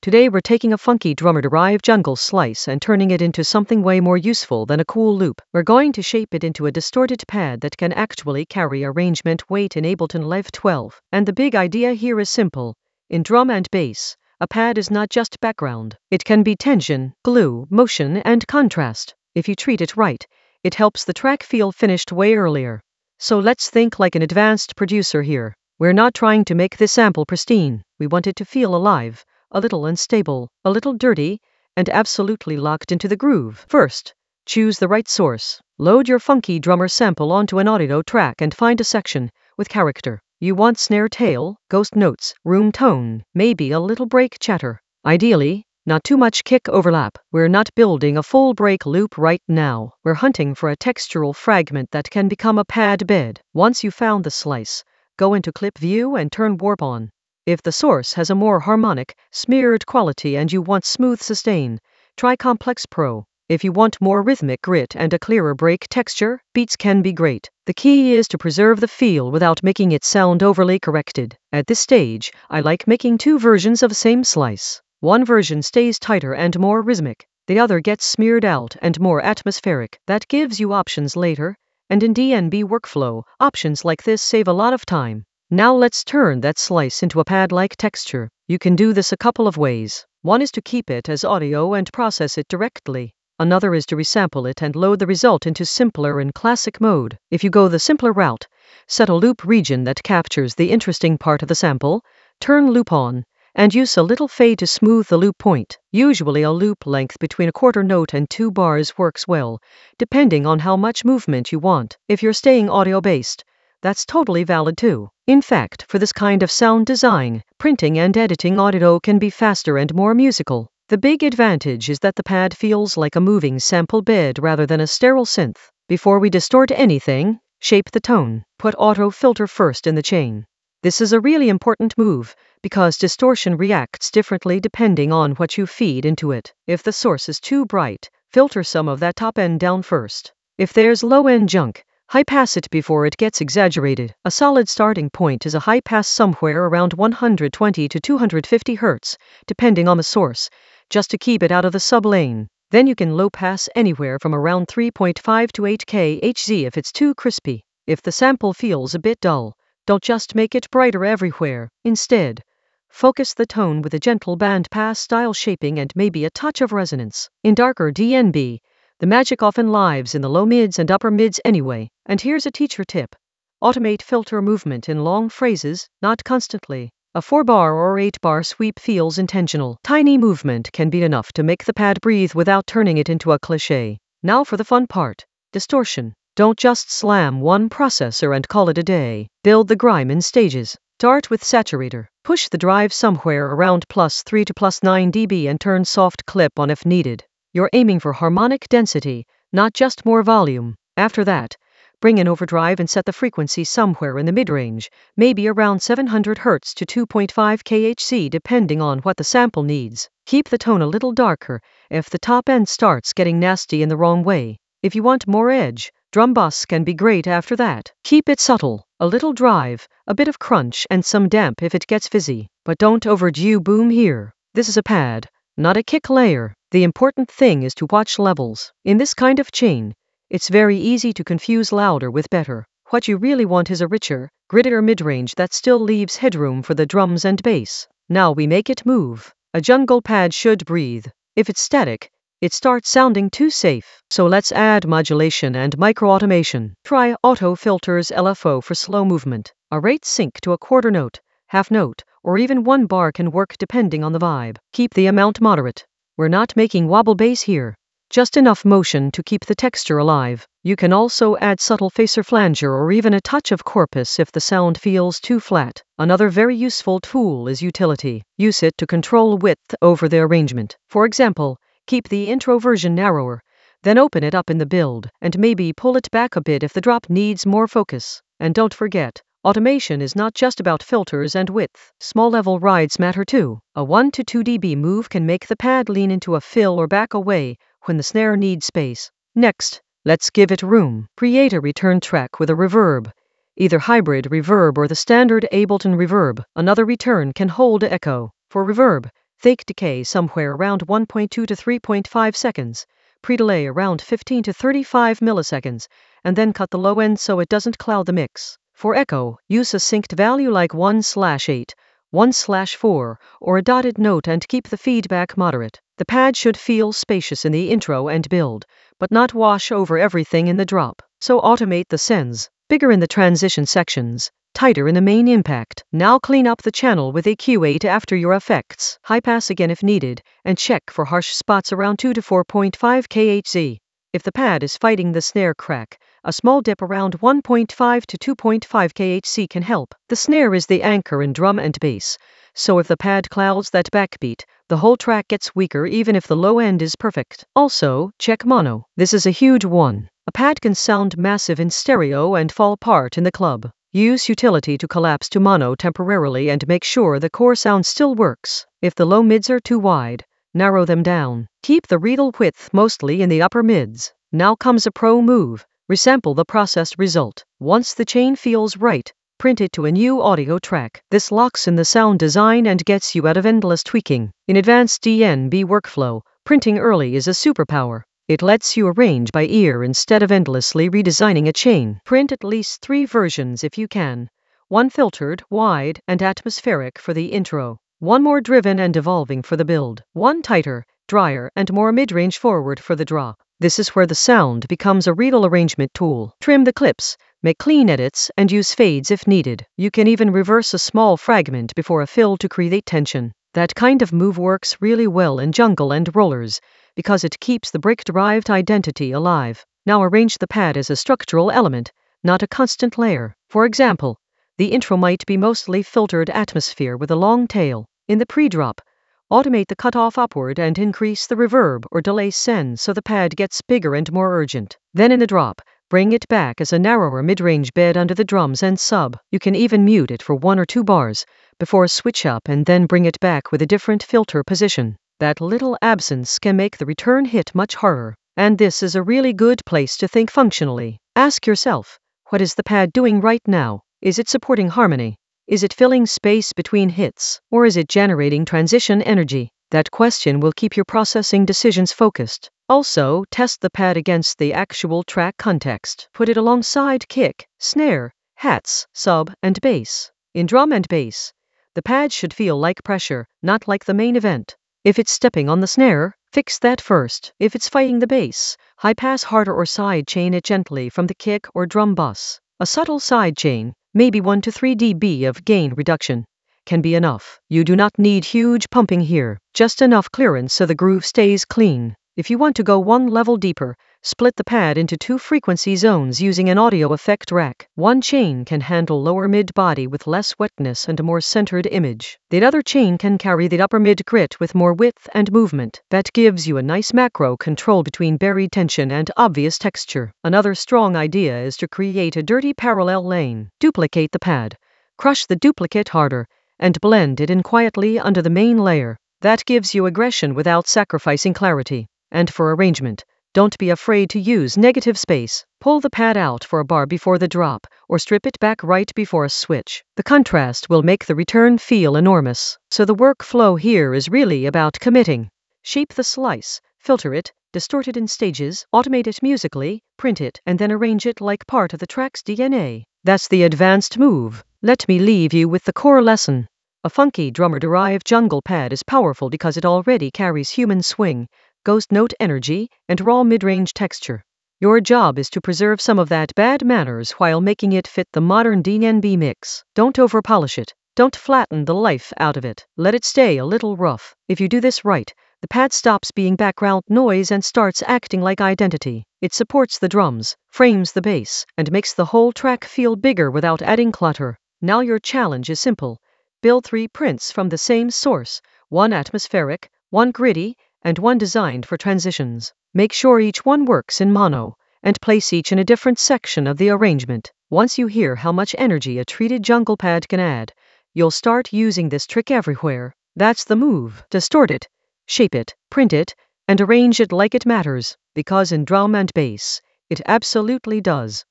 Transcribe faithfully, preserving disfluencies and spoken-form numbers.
Today we're taking a funky drummer-derived jungle slice and turning it into something way more useful than a cool loop. We're going to shape it into a distorted pad that can actually carry arrangement weight in Ableton Live twelve. And the big idea here is simple. In drum and bass, a pad is not just background. It can be tension, glue, motion, and contrast. If you treat it right, it helps the track feel finished way earlier. So let's think like an advanced producer here. We're not trying to make this sample pristine. We want it to feel alive, a little unstable, a little dirty, and absolutely locked into the groove. First, choose the right source. Load your funky drummer sample onto an audio track and find a section with character. You want snare tail, ghost notes, room tone, maybe a little break chatter. Ideally, not too much kick overlap. We're not building a full break loop right now. We're hunting for a textural fragment that can become a pad bed. Once you found the slice, go into clip view and turn warp on. If the source has a more harmonic, smeared quality and you want smooth sustain, try Complex Pro. If you want more rhythmic grit and a clearer break texture, Beats can be great. The key is to preserve the feel without making it sound overly corrected. At this stage, I like making two versions of the same slice. One version stays tighter and more rhythmic. The other gets smeared out and more atmospheric. That gives you options later, and in D and B workflow, options like this save a lot of time. Now let's turn that slice into a pad-like texture. You can do this a couple of ways. One is to keep it as audio and process it directly. Another is to resample it and load the result into simpler and classic mode. If you go the simpler route, set a loop region that captures the interesting part of the sample, turn loop on, and use a little fade to smooth the loop point. Usually a loop length between a quarter note and two bars works well, depending on how much movement you want. If you're staying audio-based, that's totally valid too. In fact, for this kind of sound design, printing and editing audio can be faster and more musical. The big advantage is that the pad feels like a moving sample bed rather than a sterile synth. Before we distort anything, shape the tone. Put auto filter first in the chain. This is a really important move, because distortion reacts differently depending on what you feed into it. If the source is too bright, filter some of that top end down first. If there's low end junk, high pass it before it gets exaggerated. A solid starting point is a high pass somewhere around one hundred twenty to two hundred fifty hertz, depending on the source, just to keep it out of the sub-lane. Then you can low pass anywhere from around three point five to eight kilohertz if it's too crispy. If the sample feels a bit dull, don't just make it brighter everywhere. Instead, focus the tone with a gentle band pass style shaping and maybe a touch of resonance. In darker D and B, the magic often lives in the low mids and upper mids anyway. And here's a teacher tip. Automate filter movement in long phrases, not constantly. A four bar or eight bar sweep feels intentional. Tiny movement can be enough to make the pad breathe without turning it into a cliché. Now for the fun part. Distortion. Don't just slam one processor and call it a day. Build the grime in stages. Start with saturator. Push the drive somewhere around plus three to plus nine decibels and turn soft clip on if needed. You're aiming for harmonic density, not just more volume. After that, bring in overdrive and set the frequency somewhere in the mid-range, maybe around seven hundred hertz to two point five kilohertz depending on what the sample needs. Keep the tone a little darker if the top end starts getting nasty in the wrong way. If you want more edge, drum bass can be great after that. Keep it subtle, a little drive, a bit of crunch and some damp if it gets fizzy. But don't overdo boom here. This is a pad, not a kick layer. The important thing is to watch levels. In this kind of chain, it's very easy to confuse louder with better. What you really want is a richer, grittier mid-range that still leaves headroom for the drums and bass. Now we make it move. A jungle pad should breathe. If it's static, it starts sounding too safe. So let's add modulation and micro-automation. Try Auto Filter's L F O for slow movement. A rate sync to a quarter note, half note, or even one bar can work depending on the vibe. Keep the amount moderate. We're not making wobble bass here. Just enough motion to keep the texture alive. You can also add subtle phaser flanger or even a touch of corpus if the sound feels too flat. Another very useful tool is utility. Use it to control width over the arrangement. For example, keep the intro version narrower, then open it up in the build, and maybe pull it back a bit if the drop needs more focus. And don't forget, automation is not just about filters and width. Small level rides matter too. A one to two decibel move can make the pad lean into a fill or back away when the snare needs space. Next, let's give it room. Create a return track with a reverb, either hybrid reverb or the standard Ableton reverb. Another return can hold echo. For reverb, Fake decay somewhere around one point two to three point five seconds. Pre-delay around fifteen to thirty-five milliseconds, and then cut the low end so it doesn't cloud the mix. For echo, use a synced value like one slash eight, one slash four, or a dotted note and keep the feedback moderate. The pad should feel spacious in the intro and build, but not wash over everything in the drop. So automate the sends, bigger in the transition sections, tighter in the main impact. Now clean up the channel with a Q eight after your effects. High pass again if needed, and check for harsh spots around two to four point five kilohertz. If the pad is fighting the snare crack, a small dip around one point five to two point five kilohertz can help. The snare is the anchor in drum and bass, so if the pad clouds that backbeat, the whole track gets weaker even if the low end is perfect. Also, check mono. This is a huge one. A pad can sound massive in stereo and fall apart in the club. Use utility to collapse to mono temporarily and make sure the core sound still works. If the low mids are too wide, narrow them down. Keep the riddle width mostly in the upper mids. Now comes a pro move. Resample the processed result. Once the chain feels right, print it to a new audio track. This locks in the sound design and gets you out of endless tweaking. In advanced D N B workflow, printing early is a superpower. It lets you arrange by ear instead of endlessly redesigning a chain. Print at least three versions if you can. One filtered, wide, and atmospheric for the intro. One more driven and evolving for the build. One tighter, drier, and more mid-range forward for the drop. This is where the sound becomes a real arrangement tool. Trim the clips, make clean edits, and use fades if needed. You can even reverse a small fragment before a fill to create tension. That kind of move works really well in jungle and rollers, because it keeps the brick-derived identity alive. Now arrange the pad as a structural element, not a constant layer. For example, the intro might be mostly filtered atmosphere with a long tail. In the pre-drop, automate the cutoff upward and increase the reverb or delay send so the pad gets bigger and more urgent. Then in the drop, bring it back as a narrower mid-range bed under the drums and sub. You can even mute it for one or two bars before switch up and then bring it back with a different filter position. That little absence can make the return hit much harder. And this is a really good place to think functionally. Ask yourself, what is the pad doing right now? Is it supporting harmony? Is it filling space between hits? Or is it generating transition energy? That question will keep your processing decisions focused. Also, test the pad against the actual track context. Put it alongside kick, snare, hats, sub, and bass. In drum and bass, the pad should feel like pressure, not like the main event. If it's stepping on the snare, fix that first. If it's fighting the bass, high pass harder or side chain it gently from the kick or drum bus. A subtle side chain, maybe one to three decibels of gain reduction, can be enough. You do not need huge pumping here, just enough clearance so the groove stays clean. If you want to go one level deeper, split the pad into two frequency zones using an audio effect rack. One chain can handle lower mid body with less wetness and a more centered image. The other chain can carry the upper mid grit with more width and movement. That gives you a nice macro control between buried tension and obvious texture. Another strong idea is to create a dirty parallel lane. Duplicate the pad, crush the duplicate harder, and blend it in quietly under the main layer. That gives you aggression without sacrificing clarity. And for arrangement, don't be afraid to use negative space. Pull the pad out for a bar before the drop, or strip it back right before a switch. The contrast will make the return feel enormous. So the workflow here is really about committing. Shape the slice, filter it, distort it in stages, automate it musically, print it, and then arrange it like part of the track's D N A. That's the advanced move. Let me leave you with the core lesson. A funky drummer-derived jungle pad is powerful because it already carries human swing, ghost note energy, and raw mid-range texture. Your job is to preserve some of that bad manners while making it fit the modern D N B mix. Don't over-polish it. Don't flatten the life out of it. Let it stay a little rough. If you do this right, the pad stops being background noise and starts acting like identity. It supports the drums, frames the bass, and makes the whole track feel bigger without adding clutter. Now your challenge is simple. Build three prints from the same source, one atmospheric, one gritty, and one designed for transitions. Make sure each one works in mono, and place each in a different section of the arrangement. Once you hear how much energy a treated jungle pad can add, you'll start using this trick everywhere. That's the move. Distort it, shape it, print it, and arrange it like it matters, because in drum and bass, it absolutely does.